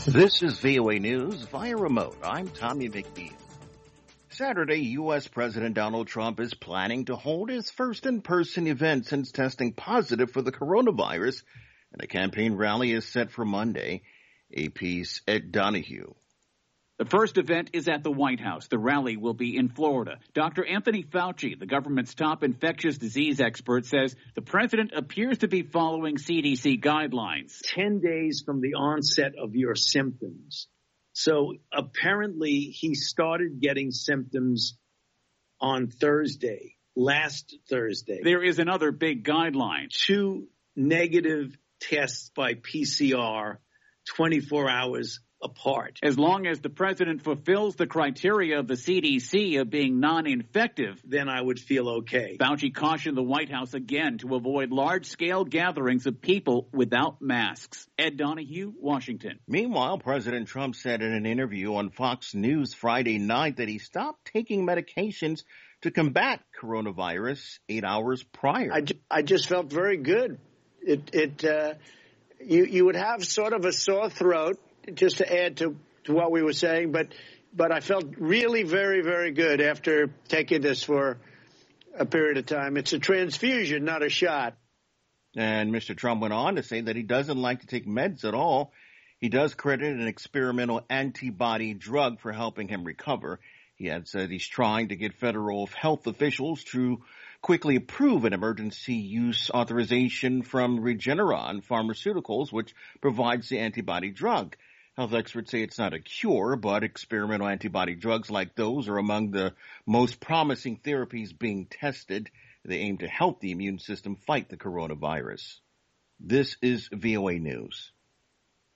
This is VOA News via remote. I'm Tommy McNeil. Saturday, U.S. President Donald Trump is planning to hold his first in-person event since testing positive for the coronavirus, and a campaign rally is set for Monday. AP's Ed Donahue. The first event is at the White House. The rally will be in Florida. Dr. Anthony Fauci, the government's top infectious disease expert, says the president appears to be following CDC guidelines. 10 days from the onset of your symptoms. So apparently he started getting symptoms on last Thursday. There is another big guideline. 2 negative tests by PCR 24 hours apart. As long as the president fulfills the criteria of the CDC of being non-infective, then I would feel okay. Fauci cautioned the White House again to avoid large-scale gatherings of people without masks. Ed Donahue, Washington. Meanwhile, President Trump said in an interview on Fox News Friday night that he stopped taking medications to coronavirus 8 hours prior. I just felt very good. You would have sort of a sore throat, just to add to what we were saying, but I felt really very, very good after taking this for a period of time. It's a transfusion, not a shot. And Mr. Trump went on to say that he doesn't like to take meds at all. He does credit an experimental antibody drug for helping him recover. He had said he's trying to get federal health officials to quickly approve an emergency use authorization from Regeneron Pharmaceuticals, which provides the antibody drug. Health experts say it's not a cure, but experimental antibody drugs like those are among the most promising therapies being tested. They aim to help the immune system fight the coronavirus. This is VOA News.